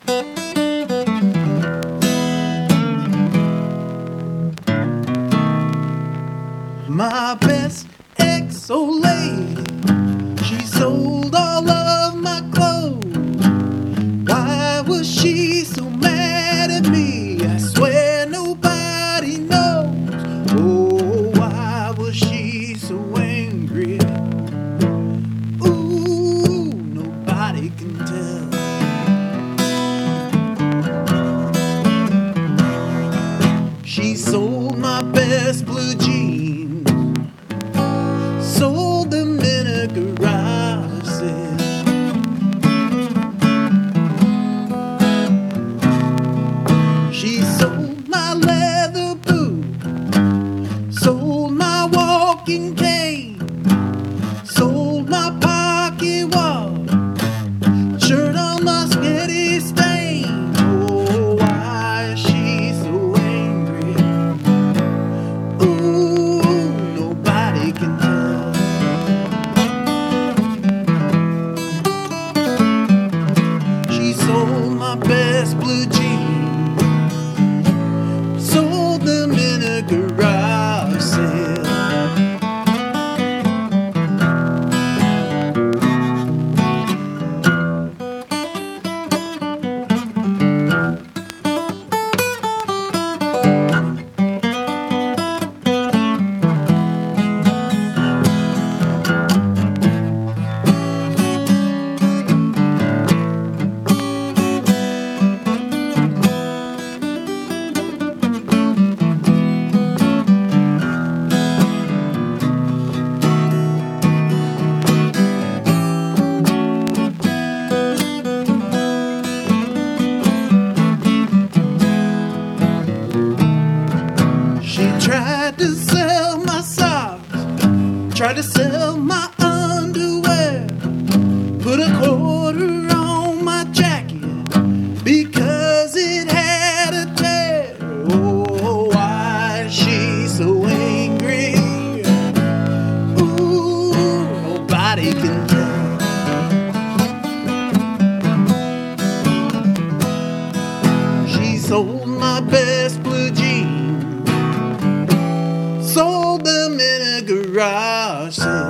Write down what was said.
My best ex-old lady, she sold all of my clothes. Why was she so mad at me? I swear nobody knows. Oh, why was she so angry? Ooh, nobody can tell. She sold my best blue jeans, sold them in a garage sale. She sold my leather boots, sold my walking cane, sold my pocket watch, shirt on my spaghetti stain. Oh, why is she so angry? Ooh, nobody can tell. She sold my best blue jeans, sold them in a garage sale. Tried to sell my socks, tried to sell my underwear, put a quarter on my jacket because it had a tear. Oh, why is she so angry? Ooh, nobody can tell. She sold my best blue jeans, sold them in a garage sale.